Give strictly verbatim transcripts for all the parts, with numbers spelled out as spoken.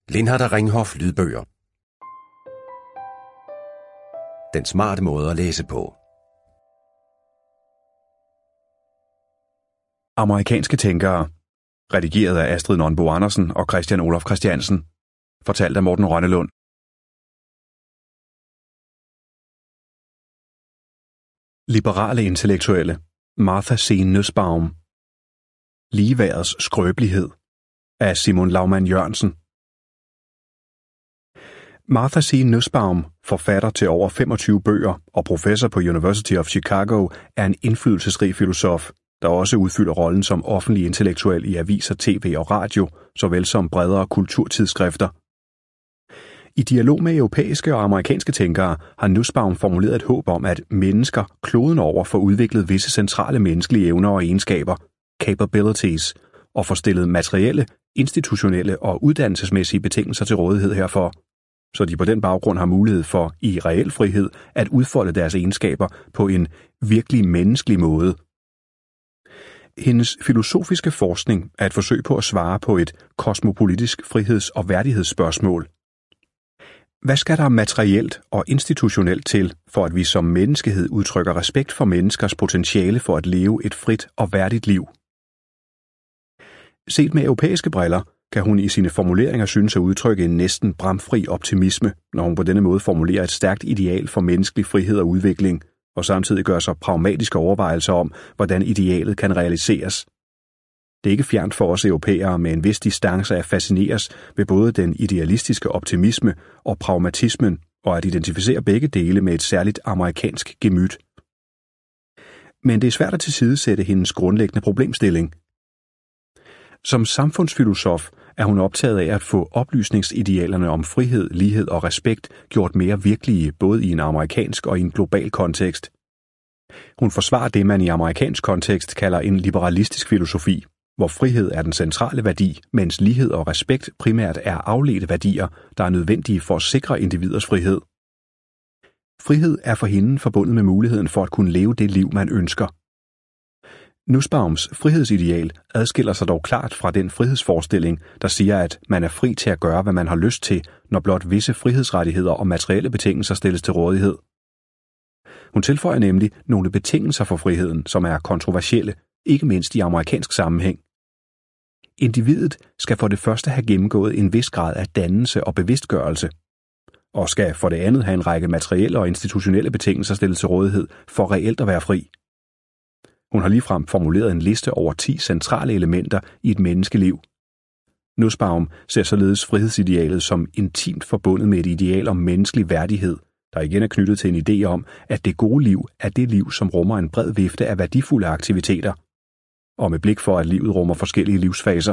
Lindhardt og Ringhof lydbøger. Den smarte måde at læse på. Amerikanske tænkere. Redigeret af Astrid Nonbo Andersen og Christian Olof Christiansen. Fortalt af Morten Rønnelund. Liberale intellektuelle. Martha C. Nussbaum. Ligeværets skrøbelighed. Af Simon Laumann Jørgensen. Martha C. Nussbaum, forfatter til over femogtyve bøger og professor på University of Chicago, er en indflydelsesrig filosof, der også udfylder rollen som offentlig intellektuel i aviser, tv og radio, såvel som bredere kulturtidsskrifter. I dialog med europæiske og amerikanske tænkere har Nussbaum formuleret et håb om, at mennesker kloden over får udviklet visse centrale menneskelige evner og egenskaber, capabilities, og får stillet materielle, institutionelle og uddannelsesmæssige betingelser til rådighed herfor, så de på den baggrund har mulighed for, i reel frihed, at udfolde deres egenskaber på en virkelig menneskelig måde. Hendes filosofiske forskning er et forsøg på at svare på et kosmopolitisk friheds- og værdighedsspørgsmål. Hvad skal der materielt og institutionelt til, for at vi som menneskehed udtrykker respekt for menneskers potentiale for at leve et frit og værdigt liv? Set med europæiske briller kan hun i sine formuleringer synes at udtrykke en næsten bramfri optimisme, når hun på denne måde formulerer et stærkt ideal for menneskelig frihed og udvikling, og samtidig gør sig pragmatiske overvejelser om, hvordan idealet kan realiseres. Det er ikke fjernt for os europæere med en vis distance at fascineres ved både den idealistiske optimisme og pragmatismen, og at identificere begge dele med et særligt amerikansk gemyt. Men det er svært at tilsidesætte hendes grundlæggende problemstilling. Som samfundsfilosof er hun optaget af at få oplysningsidealerne om frihed, lighed og respekt gjort mere virkelige både i en amerikansk og i en global kontekst. Hun forsvarer det, man i amerikansk kontekst kalder en liberalistisk filosofi, hvor frihed er den centrale værdi, mens lighed og respekt primært er afledte værdier, der er nødvendige for at sikre individers frihed. Frihed er for hende forbundet med muligheden for at kunne leve det liv, man ønsker. Nussbaums frihedsideal adskiller sig dog klart fra den frihedsforestilling, der siger, at man er fri til at gøre, hvad man har lyst til, når blot visse frihedsrettigheder og materielle betingelser stilles til rådighed. Hun tilføjer nemlig nogle betingelser for friheden, som er kontroversielle, ikke mindst i amerikansk sammenhæng. Individet skal for det første have gennemgået en vis grad af dannelse og bevidstgørelse, og skal for det andet have en række materielle og institutionelle betingelser stillet til rådighed for reelt at være fri. Hun har ligefrem formuleret en liste over ti centrale elementer i et menneskeliv. Nussbaum ser således frihedsidealet som intimt forbundet med et ideal om menneskelig værdighed, der igen er knyttet til en idé om, at det gode liv er det liv, som rummer en bred vifte af værdifulde aktiviteter, og med blik for, at livet rummer forskellige livsfaser.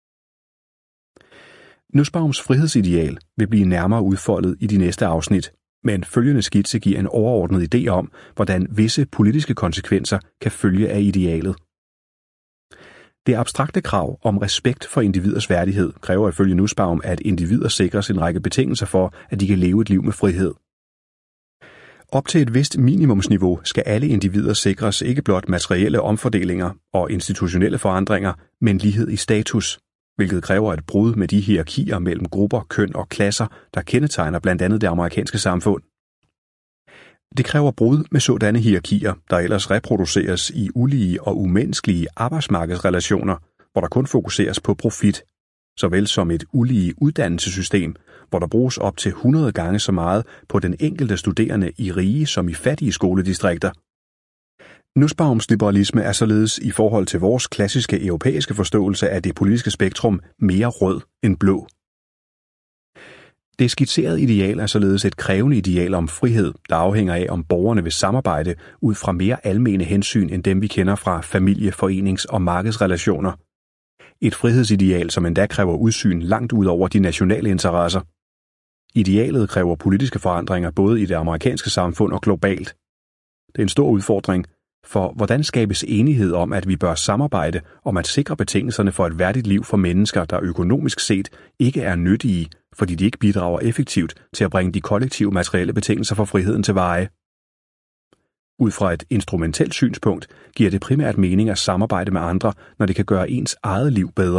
Nussbaums frihedsideal vil blive nærmere udfoldet i de næste afsnit, men følgende skitse giver en overordnet idé om, hvordan visse politiske konsekvenser kan følge af idealet. Det abstrakte krav om respekt for individers værdighed kræver ifølge Nussbaum, at individer sikres en række betingelser for, at de kan leve et liv med frihed. Op til et vist minimumsniveau skal alle individer sikres ikke blot materielle omfordelinger og institutionelle forandringer, men lighed i status, hvilket kræver et brud med de hierarkier mellem grupper, køn og klasser, der kendetegner blandt andet det amerikanske samfund. Det kræver brud med sådanne hierarkier, der ellers reproduceres i ulige og umenneskelige arbejdsmarkedsrelationer, hvor der kun fokuseres på profit, såvel som et ulige uddannelsessystem, hvor der bruges op til hundrede gange så meget på den enkelte studerende i rige som i fattige skoledistrikter. Nussbaums liberalisme er således i forhold til vores klassiske europæiske forståelse af det politiske spektrum mere rød end blå. Det skitserede ideal er således et krævende ideal om frihed, der afhænger af, om borgerne vil samarbejde ud fra mere almene hensyn end dem, vi kender fra familie-, forenings- og markedsrelationer. Et frihedsideal, som endda kræver udsyn langt ud over de nationale interesser. Idealet kræver politiske forandringer både i det amerikanske samfund og globalt. Det er en stor udfordring, for hvordan skabes enighed om, at vi bør samarbejde om at sikre betingelserne for et værdigt liv for mennesker, der økonomisk set ikke er nyttige, fordi de ikke bidrager effektivt til at bringe de kollektive materielle betingelser for friheden til veje. Ud fra et instrumentelt synspunkt giver det primært mening at samarbejde med andre, når det kan gøre ens eget liv bedre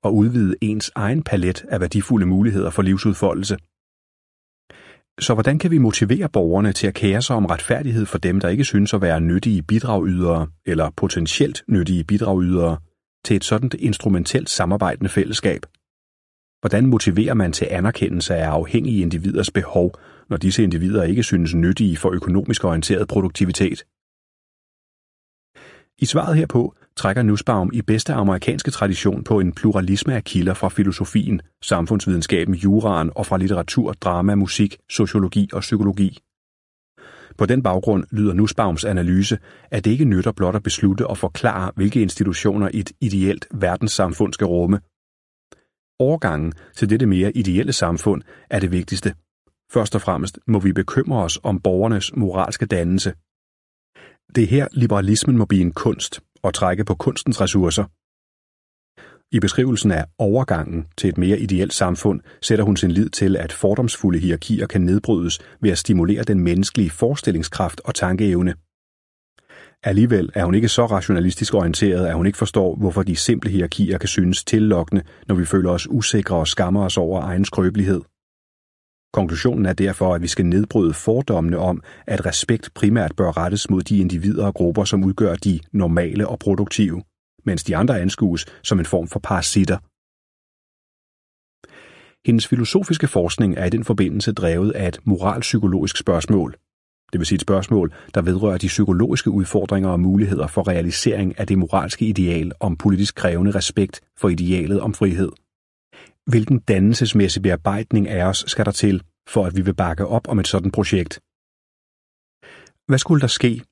og udvide ens egen palet af værdifulde muligheder for livsudfoldelse. Så hvordan kan vi motivere borgerne til at kære sig om retfærdighed for dem, der ikke synes at være nyttige bidragydere eller potentielt nyttige bidragydere til et sådan instrumentelt samarbejdende fællesskab? Hvordan motiverer man til anerkendelse af afhængige individers behov, når disse individer ikke synes nyttige for økonomisk orienteret produktivitet? I svaret herpå trækker Nussbaum i bedste amerikanske tradition på en pluralisme af kilder fra filosofien, samfundsvidenskaben, juraen og fra litteratur, drama, musik, sociologi og psykologi. På den baggrund lyder Nussbaums analyse, at det ikke nytter blot at beslutte og forklare, hvilke institutioner et ideelt verdenssamfund skal rumme. Overgangen til dette mere ideelle samfund er det vigtigste. Først og fremmest må vi bekymre os om borgernes moralske dannelse. Det er her, liberalismen må blive en kunst og trække på kunstens ressourcer. I beskrivelsen af overgangen til et mere ideelt samfund sætter hun sin lid til, at fordomsfulde hierarkier kan nedbrydes ved at stimulere den menneskelige forestillingskraft og tankeevne. Alligevel er hun ikke så rationalistisk orienteret, at hun ikke forstår, hvorfor de simple hierarkier kan synes tillokkende, når vi føler os usikre og skammer os over egen skrøbelighed. Konklusionen er derfor, at vi skal nedbryde fordommene om, at respekt primært bør rettes mod de individer og grupper, som udgør de normale og produktive, mens de andre anskues som en form for parasitter. Hendes filosofiske forskning er i den forbindelse drevet af et moralpsykologisk spørgsmål. Det vil sige et spørgsmål, der vedrører de psykologiske udfordringer og muligheder for realisering af det moralske ideal om politisk krævende respekt for idealet om frihed. Hvilken dannelsesmæssig bearbejdning af os skal der til, for at vi vil bakke op om et sådan projekt? Hvad skulle der ske,